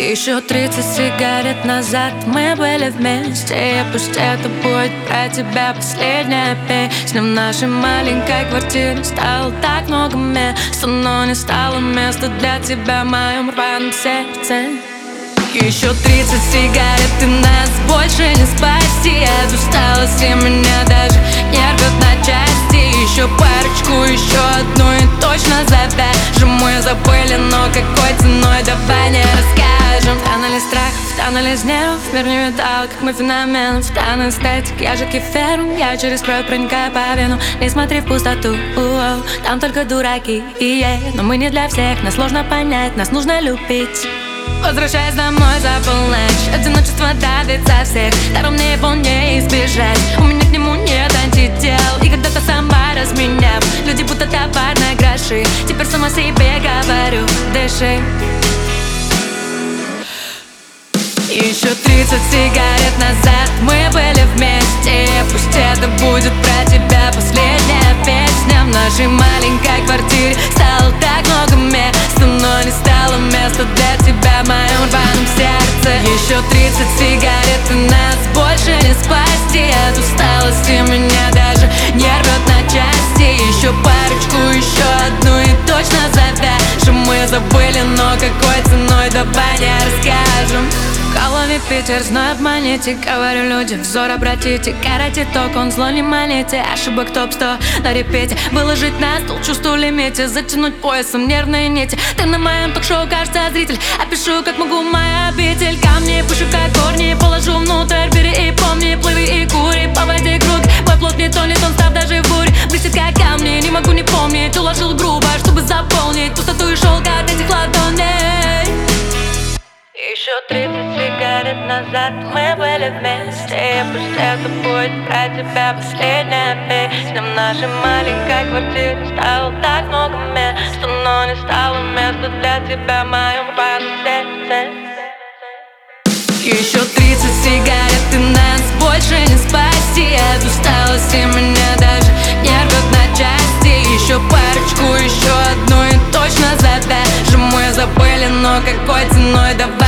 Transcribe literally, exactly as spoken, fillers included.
Еще тридцать сигарет назад мы были вместе, и пусть это будет про тебя последняя песня. В нашей маленькой квартире стало так много места, но не стало места для тебя в моем рваном сердце. Еще тридцать сигарет, и нас больше не спасти. От усталости меня даже не рвет на части. Еще парочку, еще одну и точно завяжем. Мы забыли, но какой ценой, давай не расскажем. В тоннеле страх, в тоннеле нервов, мир не видал, как мы феномен. В тоннеле эстетик, я же кефиром, я через кровь проникаю по вену. Не смотри в пустоту, у-оу, там только дураки, и-е. Но мы не для всех, нас сложно понять, нас нужно любить. Возвращаясь домой за полночь, одиночество давит со всех сторон, мне его не избежать. У меня к нему нет антител, и когда-то сама разменяв люди будто товар на гроши, теперь сама себе говорю: дыши. Еще тридцать сигарет назад мы были вместе, пусть это будет про тебя последняя песня. В нашей маленькой квартире стало так много места, но не стало места для тебя в моем рваном сердце. Еще тридцать сигарет, и нас больше не спасти. От усталости меня даже не рвет на части. Еще парочку, еще одну и точно завяжем. Мы забыли, но какой ценой, давай не расскажем. В голове Питер, знаю, обманите, говорю людям, взор обратите. Карате ток, он зло не маните. Ошибок топ сто на репете. Выложить на стол, чувствую лимите. Затянуть поясом нервные нити. Ты на моем ток-шоу, кажется, зритель. Опишу, как могу, моя обитель. Камни пышу, как корни, положу внутрь. Бери и помни, плыви и кури. По воде круг, мой плод не тонет, он став даже в буре. Блестит, как камни, не могу не помнить. Уложил грубо, чтобы заполнить пустоту и шелк от этих ладоней. Еще тридцать сигарет назад мы были вместе, пусть это будет про тебя последняя песня. В нашей маленькой квартире стало так много места, но не стало места для тебя в моем рваном сердце. Еще тридцать сигарет, и нас больше не спасти. От усталости меня даже не рвет на части. Еще парочку, еще одну и точно завяжем. Мы забыли, но какой ценой, давай